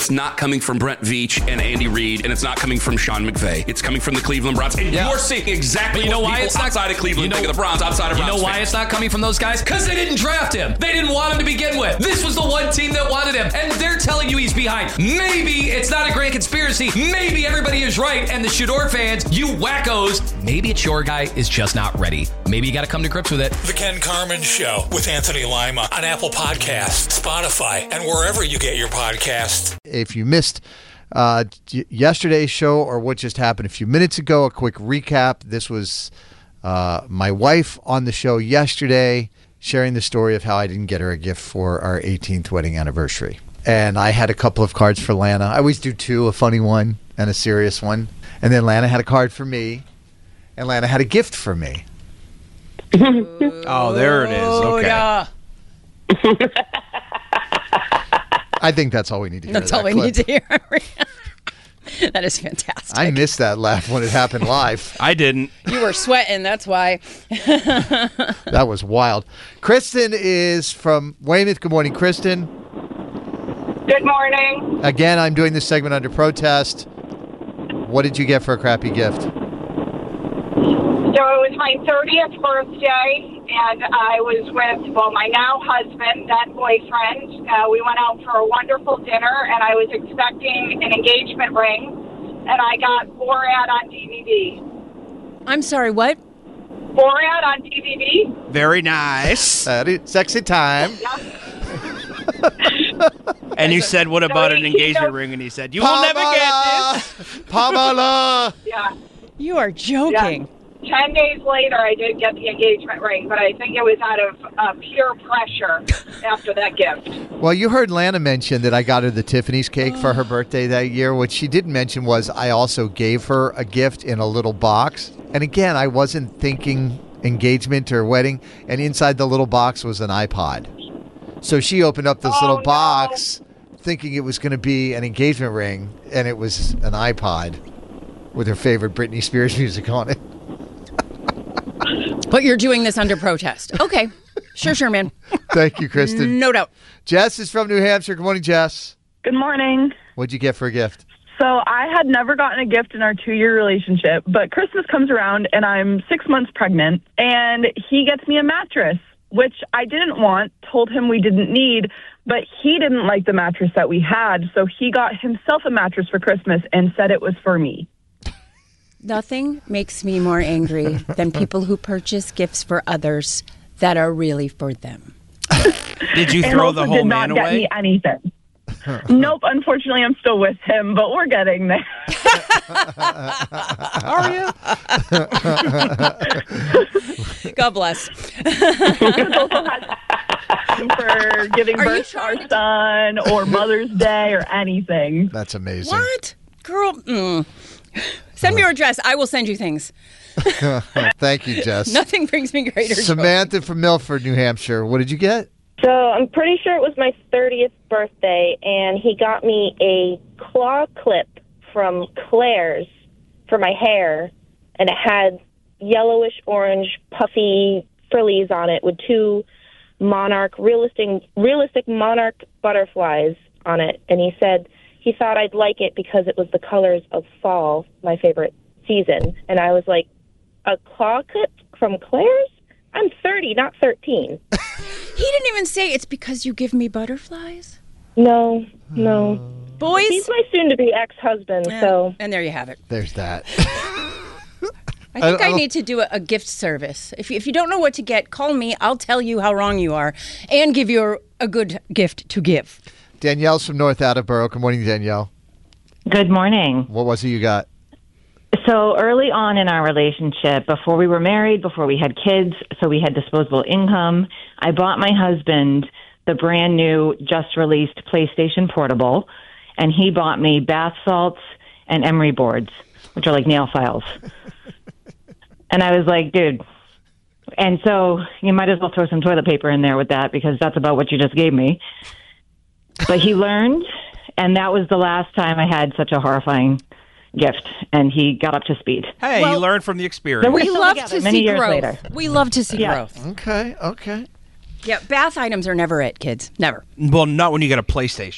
it's not coming from Brent Veach and Andy Reid, and it's not coming from Sean McVay. It's coming from the Cleveland Browns. And you're seeing exactly what people outside of Cleveland think of the Browns, outside of Browns. You know why it's not coming from those guys? Because they didn't draft him. They didn't want him to begin with. This was the one team that wanted him, and they're telling you he's behind. Maybe it's not a grand conspiracy. Maybe everybody is right, and the Shador fans, you wackos, maybe it's your guy is just not ready. Maybe you got to come to grips with it. The Ken Carman Show with Anthony Lima on Apple Podcasts, Spotify, and wherever you get your podcasts. If you missed yesterday's show or what just happened a few minutes ago, a quick recap. This was my wife on the show yesterday sharing the story of how I didn't get her a gift for our 18th wedding anniversary. And I had a couple of cards for Lana. I always do two, a funny one and a serious one. And then Lana had a card for me, and Lana had a gift for me. Oh, there it is. Okay. Yeah. I think that's all we need to hear. That's all we need to hear. That is fantastic. I missed that laugh when it happened live. I didn't. You were sweating, that's why. That was wild. Kristen is from Weymouth. Good morning, Kristen. Good morning. Again, I'm doing this segment under protest. What did you get for a crappy gift? So it was my 30th birthday, and I was with, my now husband, then boyfriend. We went out for a wonderful dinner, and I was expecting an engagement ring, and I got Borat on DVD. I'm sorry, what? Borat on DVD. Very nice. Sexy time. And you said, what about an engagement ring? And he said, you will never get this. Pamela. Yeah. You are joking. Yeah. 10 days later, I did get the engagement ring, but I think it was out of pure pressure after that gift. Well, you heard Lana mention that I got her the Tiffany's cake for her birthday that year. What she didn't mention was I also gave her a gift in a little box. And again, I wasn't thinking engagement or wedding. And inside the little box was an iPod. So she opened up this little box thinking it was going to be an engagement ring, and it was an iPod with her favorite Britney Spears music on it. But you're doing this under protest. Okay. Sure, man. Thank you, Kristen. No doubt. Jess is from New Hampshire. Good morning, Jess. Good morning. What'd you get for a gift? So I had never gotten a gift in our 2-year relationship, but Christmas comes around and I'm 6 months pregnant, and he gets me a mattress, which I didn't want, told him we didn't need, but he didn't like the mattress that we had, so he got himself a mattress for Christmas and said it was for me. Nothing makes me more angry than people who purchase gifts for others that are really for them. Did you throw the whole man away? Did not get me anything. Nope, unfortunately, I'm still with him, but we're getting there. Are you? God bless. For giving birth to our son or Mother's Day or anything. That's amazing. What? Girl, Send me your address. I will send you things. Thank you, Jess. Nothing brings me greater joy. Samantha from Milford, New Hampshire. What did you get? So I'm pretty sure it was my 30th birthday, and he got me a claw clip from Claire's for my hair, and it had yellowish orange puffy frillies on it with two realistic monarch butterflies on it. And he said he thought I'd like it because it was the colors of fall, my favorite season. And I was like, a claw clip from Claire's? I'm 30, not 13. He didn't even say it's because you give me butterflies? No. Boys? He's my soon-to-be ex-husband, so... And there you have it. There's that. I think I need to do a gift service. If you don't know what to get, call me. I'll tell you how wrong you are and give you a good gift to give. Danielle's from North Attleboro. Good morning, Danielle. Good morning. What was it you got? So early on in our relationship, before we were married, before we had kids, so we had disposable income, I bought my husband the brand new, just released PlayStation Portable, and he bought me bath salts and emery boards, which are like nail files. And I was like, dude, and so you might as well throw some toilet paper in there with that because that's about what you just gave me. But he learned, and that was the last time I had such a horrifying gift, and he got up to speed. Hey, you learned from the experience. We love to many see years growth. later. We love to see growth. Okay. Yeah, bath items are never it, kids. Never. Well, not when you get a PlayStation.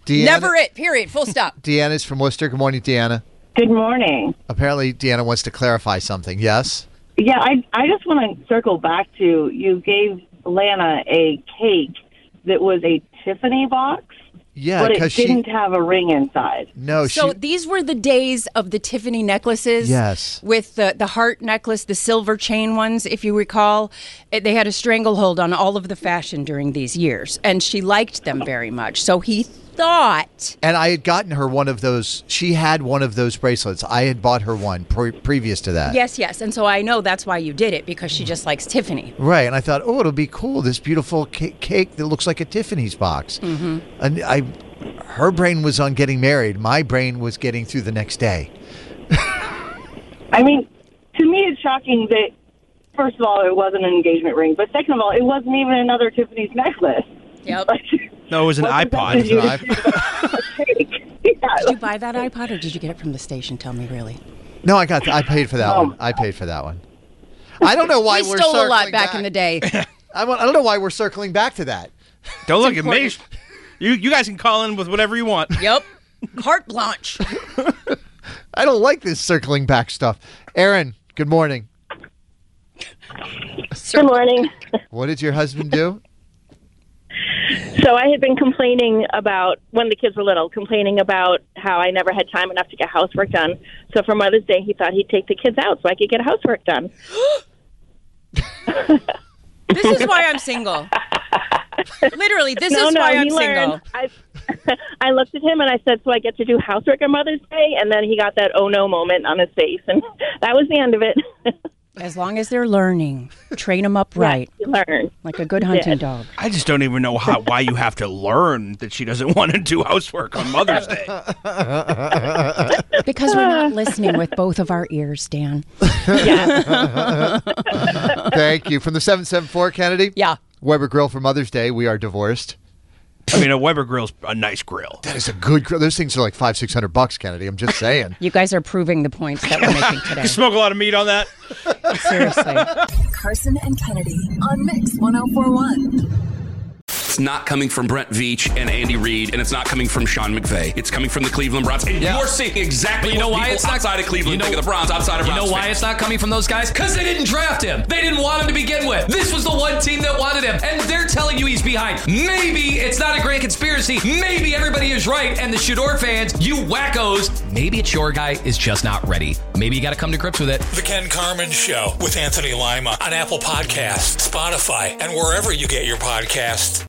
Never it, period, full stop. Deanna's from Worcester. Good morning, Deanna. Good morning. Apparently, Deanna wants to clarify something. Yes? Yeah, I just want to circle back to, you gave Lana a cake that was a Tiffany box. Yeah, but it didn't have a ring inside. No, So these were the days of the Tiffany necklaces. Yes. With the heart necklace, the silver chain ones, if you recall. They had a stranglehold on all of the fashion during these years. And she liked them very much. So he thought. And I had gotten her one of those. She had one of those bracelets. I had bought her one previous to that. Yes. And so I know that's why you did it, because she just likes Tiffany. Right. And I thought, oh, it'll be cool. This beautiful cake that looks like a Tiffany's box. Mm-hmm. And her brain was on getting married. My brain was getting through the next day. I mean, to me, it's shocking that, first of all, it wasn't an engagement ring. But second of all, it wasn't even another Tiffany's necklace. Yep. No, it was an iPod. Did you buy that iPod, or did you get it from the station? Tell me, really. No, I paid for that one. I paid for that one. I don't know why we're stole circling a lot back in the day. I don't know why we're circling back to that. Don't look at me. You guys can call in with whatever you want. Yep. Carte blanche. I don't like this circling back stuff. Aaron, good morning. Good morning. What did your husband do? So I had been complaining about, when the kids were little, complaining about how I never had time enough to get housework done. So for Mother's Day, he thought he'd take the kids out so I could get housework done. This is why I'm single. Literally, this is why I'm single. I looked at him and I said, so I get to do housework on Mother's Day? And then he got that oh no moment on his face. And that was the end of it. As long as they're learning, train them up right. Yeah, learn. Like a good hunting dog. I just don't even know why you have to learn that she doesn't want to do housework on Mother's Day. Because we're not listening with both of our ears, Dan. Yeah. Thank you. From the 774, Kennedy? Yeah. Weber Grill for Mother's Day. We are divorced. I mean, a Weber grill's a nice grill. That is a good grill. Those things are like $500-$600, Kennedy. I'm just saying. You guys are proving the points that we're making today. You smoke a lot of meat on that? Seriously. Carson and Kennedy on Mix 104.1. It's not coming from Brent Veach and Andy Reid, and it's not coming from Sean McVay. It's coming from the Cleveland Browns. And you're seeing exactly what people outside of Cleveland think of the Browns, outside of Browns. You know why fans. it's not coming from those guys? Because they didn't draft him. They didn't want him to begin with. This was the one team that wanted him, and they're telling you he's behind. Maybe it's not a grand conspiracy. Maybe everybody is right, and the Shador fans, you wackos, maybe it's your guy is just not ready. Maybe you got to come to grips with it. The Ken Carman Show with Anthony Lima on Apple Podcasts, Spotify, and wherever you get your podcasts.